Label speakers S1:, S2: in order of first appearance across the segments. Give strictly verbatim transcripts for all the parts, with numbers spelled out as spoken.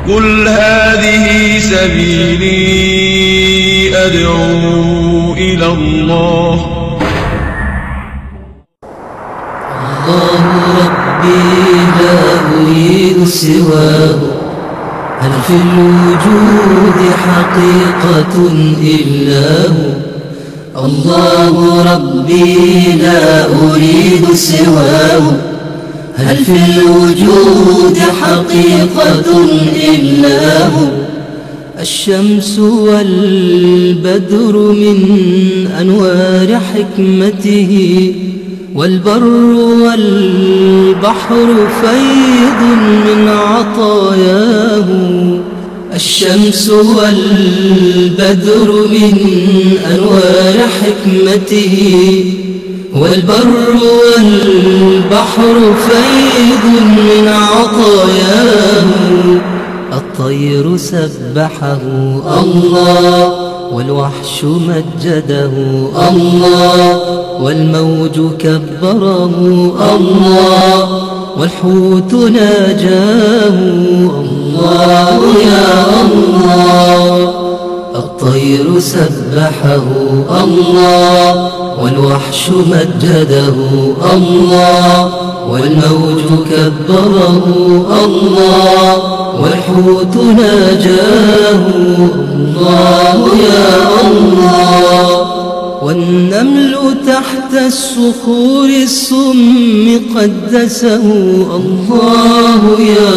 S1: قل هذه سبيلي أدعو إلى الله.
S2: الله ربي لا أريد سواه، هل في الوجود حقيقة إلا هو. الله ربي لا أريد سواه، هل في الوجود حقيقة إلا هو. الشمس والبدر من أنوار حكمته، والبر والبحر فيض من عطاياه. الشمس والبدر من أنوار حكمته، والبر والبحر فيض من عطاياه. الطير سبحه الله، والوحش مجده الله، والموج كبره الله، والحوت ناجاه الله يا الله. الطير سبحه الله، والوحش مجده الله، والموج كبره الله، والحوت ناجاه الله يا الله. والنمل تحت الصخور السم قدسه الله يا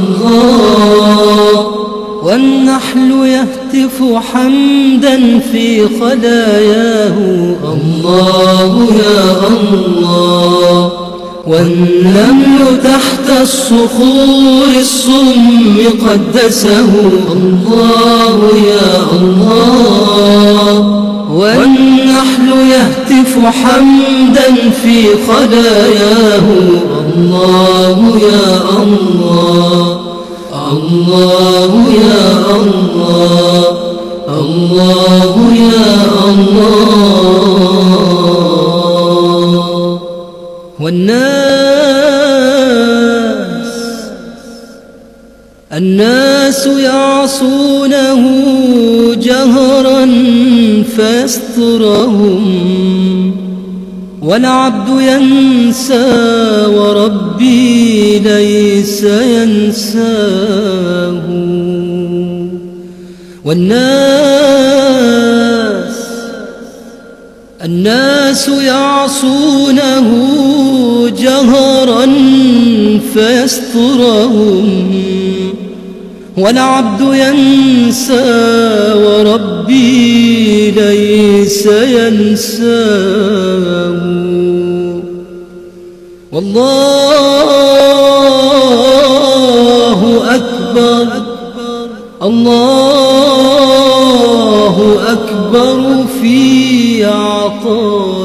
S2: الله. والنحل يهتف حمدا في خلاياه الله يا الله. والنمل تحت الصخور السم قدسه الله يا الله. والنحل يهتف حمدا في خلاياه الله يا الله. الله يا الله، الله يا الله. والناس الناس يعصونه جهرا فيسترهم، والعبد ينسى وربي ليس ينساه. والناس الناس يعصونه جهرا فيسترهم، والعبد ينسى وربي ليس ينساه. والله أكبر، الله أكبر في عطاء.